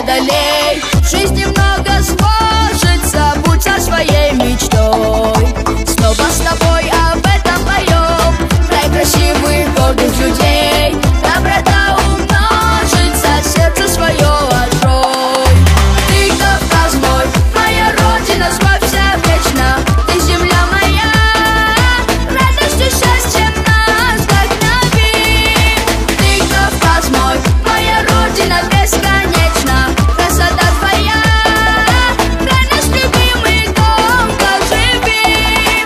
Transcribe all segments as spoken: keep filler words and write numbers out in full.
преодолей. В жизни много сложится, будь со своей мечтой. Снова с тобой об этом поем, край красивых гордых людей. Доброта умножится, сердце свое открой. Ты Кавказ мой, моя родина, славься вечно. Ты земля моя, радостью, счастьем нас вдохнови. Ты Кавказ мой, моя родина бесконечна. Красота твоя, край наш любимый дом, как живи.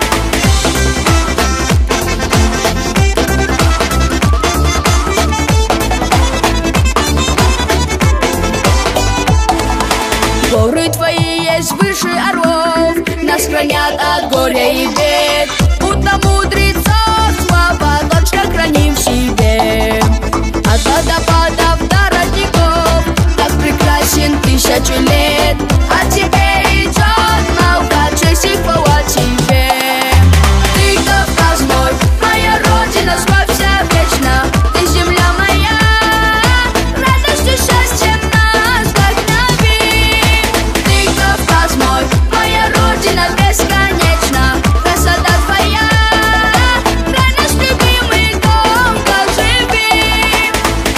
Горы твои есть выше орлов, нас хранят от горя и бед. Будто мудрецов слова точно храним в себе. От водопадов до родников так прекрасен тысячу лет. От тебе идет наука, честь и хвала тебе. Ты Кавказ мой, моя родина, славься вечно. Ты земля моя, радостью, счастьем нас вдохнови. Ты Кавказ мой, моя родина бесконечна. Красота твоя, край наш любимый дом, как живи.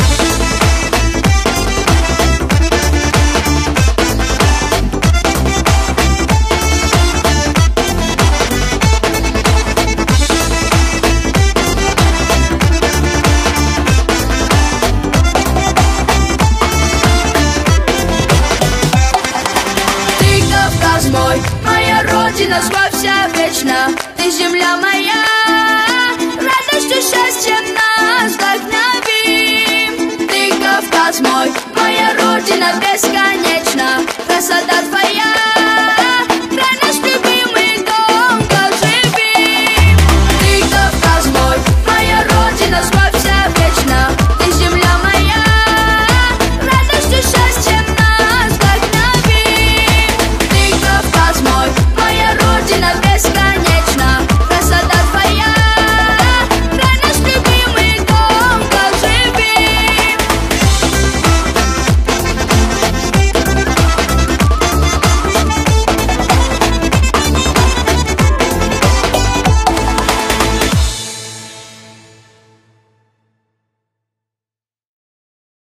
Ты Кавказ мой, моя родина, славься вечно. Ты земля моя, радостью, счастьем нас вдохнови. Ты Кавказ мой, моя родина бесконечна. Красота твоя,